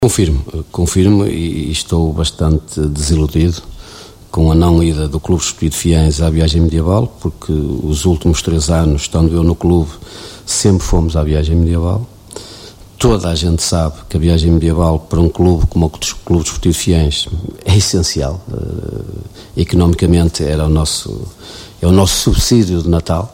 Confirmo e estou bastante desiludido com a não ida do Clube Desportivo de Fiães à viagem medieval, porque os últimos 3 anos, estando eu no clube, sempre fomos à viagem medieval. Toda a gente sabe que a viagem medieval para um clube como o Clube Desportivo de Fiães é essencial. Economicamente é o nosso subsídio de Natal.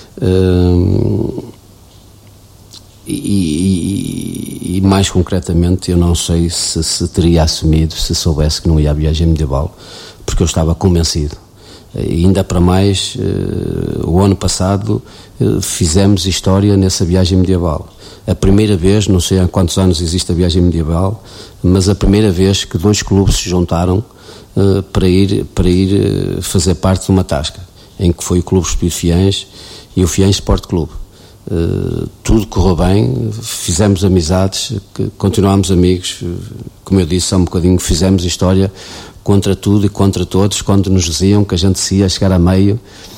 E mais concretamente eu não sei se teria assumido se soubesse que não ia à viagem medieval, porque eu estava convencido. E ainda para mais, o ano passado fizemos história nessa viagem medieval. A primeira vez, não sei há quantos anos existe a viagem medieval, mas a primeira vez que 2 clubes se juntaram para ir fazer parte de uma tasca, em que foi o Clube Desportivo de Fiães e o Fiães Sport Clube. Tudo correu bem, fizemos amizades, continuámos amigos, como eu disse há um bocadinho, fizemos história contra tudo e contra todos, quando nos diziam que a gente se ia chegar a meio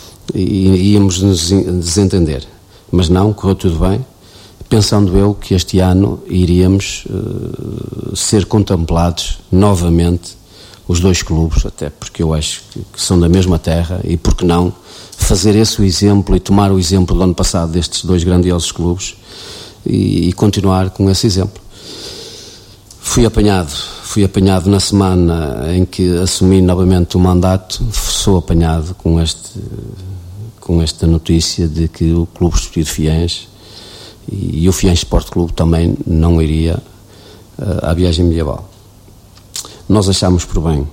e íamos nos desentender. Mas não, correu tudo bem, pensando eu que este ano iríamos ser contemplados novamente os 2 clubes, até porque eu acho que são da mesma terra, e por que não fazer esse o exemplo e tomar o exemplo do ano passado destes 2 grandiosos clubes e continuar com esse exemplo. Fui apanhado na semana em que assumi novamente o mandato, sou apanhado com esta notícia de que o Clube Desportivo de Fiães e o Fiães Sport Clube também não iria à viagem medieval. Nós achámos por bem,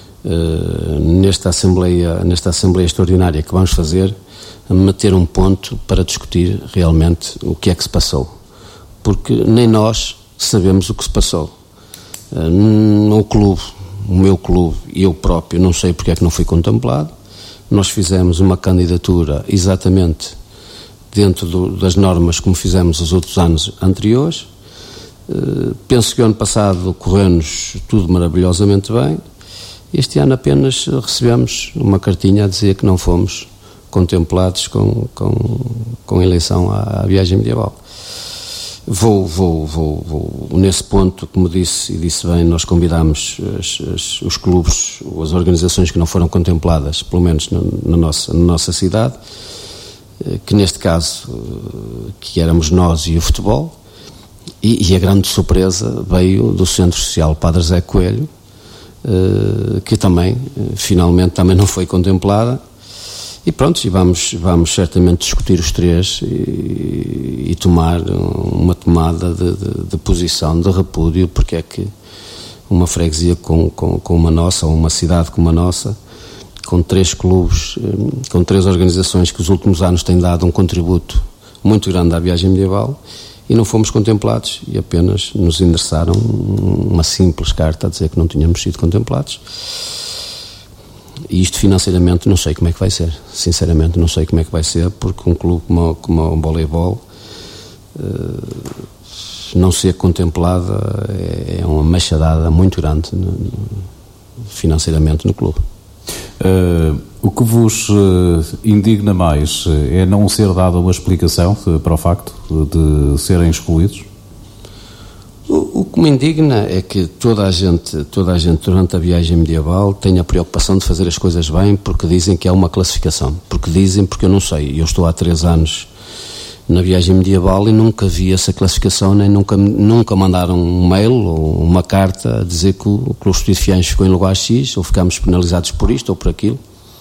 nesta Assembleia Extraordinária que vamos fazer, meter um ponto para discutir realmente o que é que se passou, porque nem nós sabemos o que se passou. No clube, o meu clube e eu próprio, não sei porque é que não fui contemplado. Nós fizemos uma candidatura exatamente dentro das normas como fizemos os outros anos anteriores. Penso que o ano passado correu-nos tudo maravilhosamente bem. Este ano apenas recebemos uma cartinha a dizer que não fomos contemplados com eleição à viagem medieval. Vou nesse ponto, como disse e disse bem, nós convidámos os clubes, as organizações que não foram contempladas, pelo menos na nossa cidade, que neste caso que éramos nós e o futebol, e a grande surpresa veio do Centro Social Padre Zé Coelho, que também, finalmente, também não foi contemplada. E pronto, e vamos certamente discutir os 3 e tomar uma tomada de posição, de repúdio, porque é que uma freguesia com uma nossa, ou uma cidade como a nossa, com 3 clubes, com 3 organizações que os últimos anos têm dado um contributo muito grande à viagem medieval, e não fomos contemplados, e apenas nos endereçaram uma simples carta a dizer que não tínhamos sido contemplados. E isto financeiramente não sei como é que vai ser, sinceramente não sei como é que vai ser, porque um clube como o voleibol não ser contemplado é uma machadada muito grande financeiramente no clube. O que vos indigna mais é não ser dada uma explicação para o facto de serem excluídos? O que me indigna é que toda a gente durante a viagem medieval tem a preocupação de fazer as coisas bem, porque dizem que há uma classificação, porque eu não sei, eu estou há 3 anos na viagem medieval e nunca vi essa classificação, nem nunca mandaram um mail ou uma carta a dizer que o Clube Desportivo de Fiães ficou em lugar X, ou ficámos penalizados por isto ou por aquilo.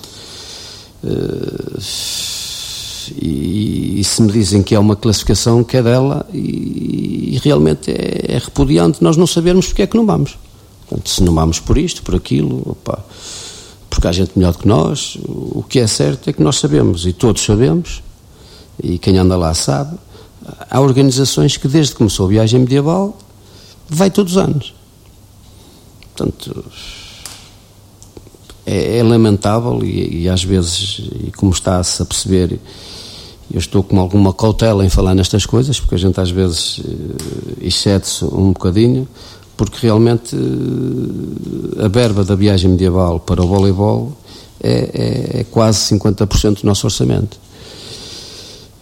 E se me dizem que é uma classificação que é dela, e realmente é repudiante nós não sabermos porque é que não vamos. Portanto, se não vamos por isto, por aquilo, porque há gente melhor do que nós, o que é certo é que nós sabemos, e todos sabemos, e quem anda lá sabe, há organizações que desde que começou a viagem medieval vai todos os anos. Portanto, é lamentável, e às vezes, e como está-se a perceber, eu estou com alguma cautela em falar nestas coisas, porque a gente às vezes excede-se um bocadinho, porque realmente a verba da viagem medieval para o voleibol é quase 50% do nosso orçamento.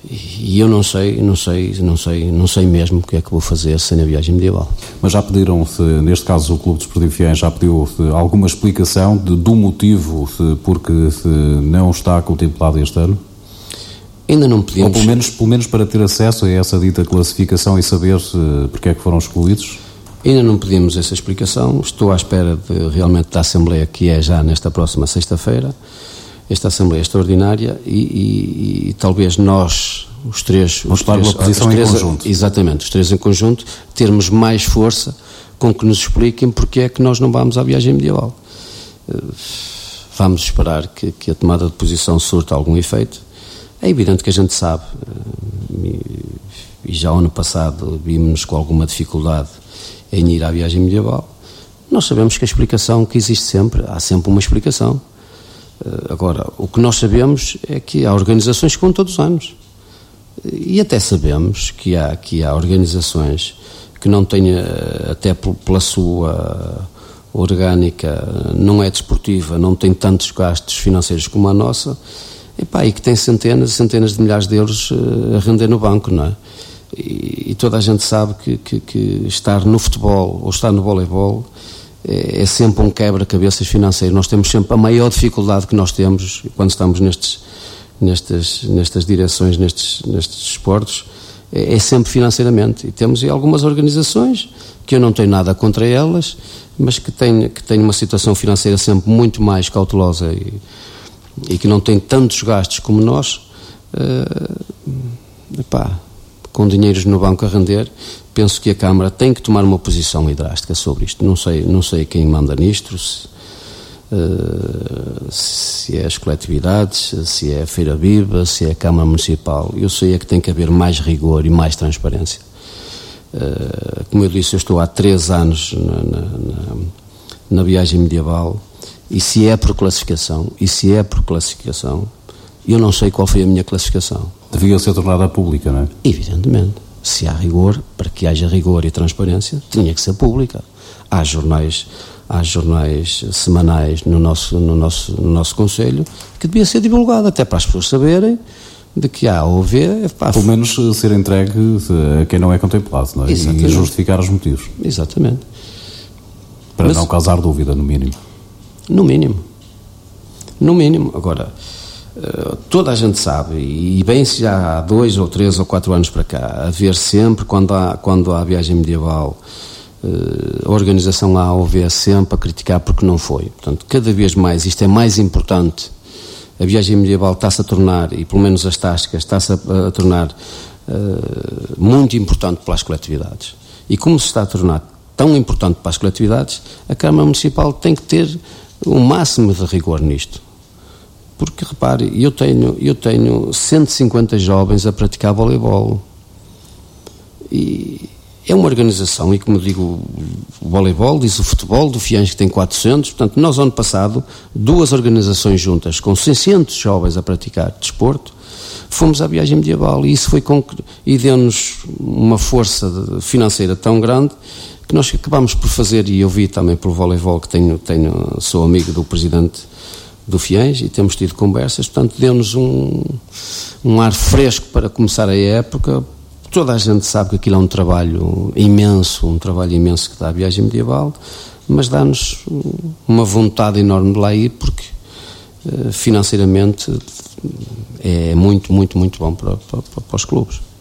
E eu não sei mesmo o que é que vou fazer sem a viagem medieval. Mas já pediram, neste caso o Clube Desportivo Fiães, já pediu alguma explicação do motivo porque não está contemplado este ano? Ainda não pedimos. Ou pelo menos para ter acesso a essa dita classificação e saber porque é que foram excluídos? Ainda não pedimos essa explicação. Estou à espera realmente da Assembleia, que é já nesta próxima sexta-feira. Esta Assembleia extraordinária e talvez nós, os três... Vamos tomar uma posição em conjunto. Exatamente, os três em conjunto, termos mais força com que nos expliquem porque é que nós não vamos à viagem medieval. Vamos esperar que a tomada de posição surta algum efeito. É evidente que a gente sabe, e já ano passado vimos-nos com alguma dificuldade em ir à viagem medieval. Nós sabemos que a explicação que existe sempre, há sempre uma explicação. Agora, o que nós sabemos é que há organizações que vão todos os anos. E até sabemos que há organizações que não têm, até pela sua orgânica, não é desportiva, não tem tantos gastos financeiros como a nossa, e que tem centenas e centenas de milhares de euros a render no banco, não é? E toda a gente sabe que estar no futebol ou estar no voleibol é sempre um quebra-cabeças financeiro. Nós temos sempre a maior dificuldade que nós temos quando estamos nestas direções, nestes esportes, é sempre financeiramente. E temos algumas organizações que eu não tenho nada contra elas, mas que têm uma situação financeira sempre muito mais cautelosa e que não têm tantos gastos como nós, com dinheiros no banco a render. Penso que a Câmara tem que tomar uma posição drástica sobre isto. Não sei quem manda nisto, se é as coletividades, se é a Feira Viva, se é a Câmara Municipal. Eu sei que tem que haver mais rigor e mais transparência. Como eu disse, eu estou há 3 anos na viagem medieval, e se é por classificação, eu não sei qual foi a minha classificação. Devia ser tornada pública, não é? Evidentemente. Se há rigor, para que haja rigor e transparência, tinha que ser pública. Há jornais semanais no nosso Conselho que devia ser divulgado, até para as pessoas saberem de que há ou vê... Pelo menos ser entregue a quem não é contemplado, não é? E justificar os motivos. Exatamente. Para não causar dúvida, no mínimo. No mínimo. Agora... toda a gente sabe, e bem se já há 2 ou 3 ou 4 anos para cá, a ver sempre, quando há viagem medieval, a organização A ou B sempre a criticar porque não foi. Portanto, cada vez mais isto é mais importante. A viagem medieval está-se a tornar, e pelo menos as tascas, está-se a tornar muito importante para as coletividades. E como se está a tornar tão importante para as coletividades, a Câmara Municipal tem que ter o máximo de rigor nisto. Porque, repare, eu tenho 150 jovens a praticar voleibol. E é uma organização, e como digo, o voleibol, diz o futebol, do Fiães que tem 400. Portanto, nós, ano passado, 2 organizações juntas, com 600 jovens a praticar desporto, fomos à viagem medieval. E isso e deu-nos uma força financeira tão grande que nós acabámos por fazer, e eu vi também pelo voleibol, que sou amigo do presidente do Fiães e temos tido conversas, portanto deu-nos um ar fresco para começar a época. Toda a gente sabe que aquilo é um trabalho imenso que dá a viagem medieval, mas dá-nos uma vontade enorme de lá ir, porque financeiramente é muito, muito, muito bom para os clubes.